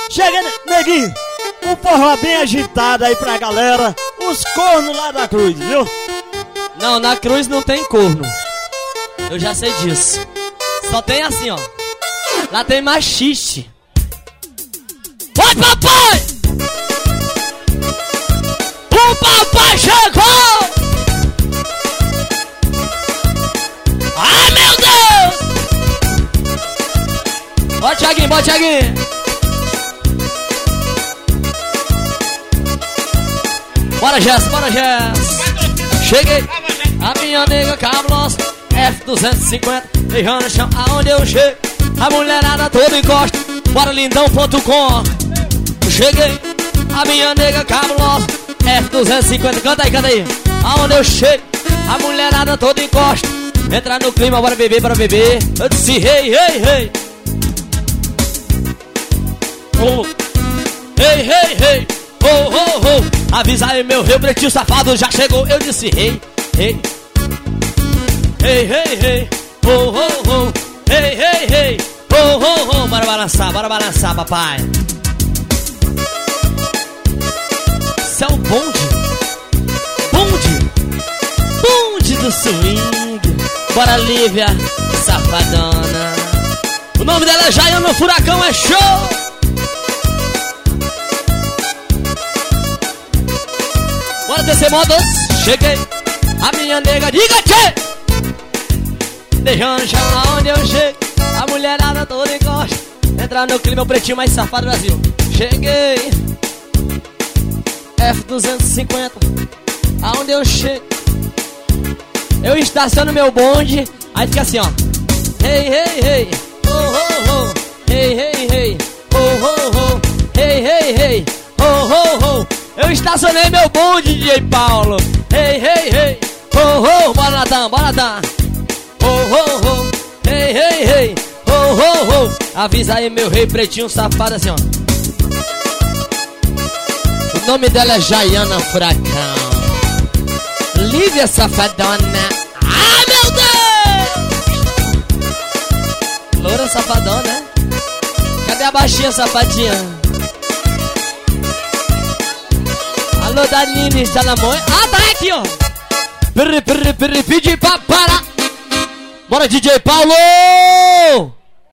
Chega, neguinho, um forró bem agitado aí pra galera. Os cornos lá da Cruz, viu? Não, na Cruz não tem corno. Eu já sei disso. Só tem assim, ó. Lá tem machiste. Oi, papai! O papai chegou! Ai, meu Deus! Bora, Thiaguinho, bora, Thiaguinho! Bora, Jess, bora, Jess! Cheguei! A minha nega cabulosa F250 beijando no chão aonde eu chego. A mulherada toda encosta. Bora lindão.com. Cheguei, a minha nega cabulosa F250, canta aí. Aonde eu chego, a mulherada toda encosta. Entra no clima, bora beber, bora beber. Eu disse hey, hey, hey. Oh. Hey, hey, hey. Oh, oh, oh. Avisa aí meu rei, pretinho safado já chegou. Eu disse hey, hey. Hey, hey, hey. Oh, oh, oh. Hey, hey, hey. Oh, oh, oh. Bora balançar, papai. Isso é um bonde do swing. Bora, Lívia, safadona. O nome dela é Jaiana Furacão, é show. Bora descer modos. Cheguei, a minha nega, diga tchê. Deixando o chão aonde eu chego. A mulherada toda encosta. Entrar no clima, o pretinho mais safado do Brasil. Cheguei, F250, aonde eu chego, eu estaciono meu bonde. Aí fica assim, ó. Hey, hey, hey. Oh, oh, oh. Hey, hey, hey. Oh, oh, oh. Hey, hey, hey. Oh, oh, oh. Eu estacionei meu bonde, DJ Paulo. Hey, hey, hey. Oh, oh. Bora, Natan, bora, Natan. Oh, oh, oh. Hey, hey, hey. Oh, oh, oh. Avisa aí meu rei pretinho safado assim, ó. O nome dela é Jaiana Furacão. Lívia safadona. Ai, meu Deus! Loura safadona, né? Cadê a baixinha safadinha? Alô, Danine, está na mão? Ah, tá aqui, ó. Pedi pra parar. Bora, DJ Paulo!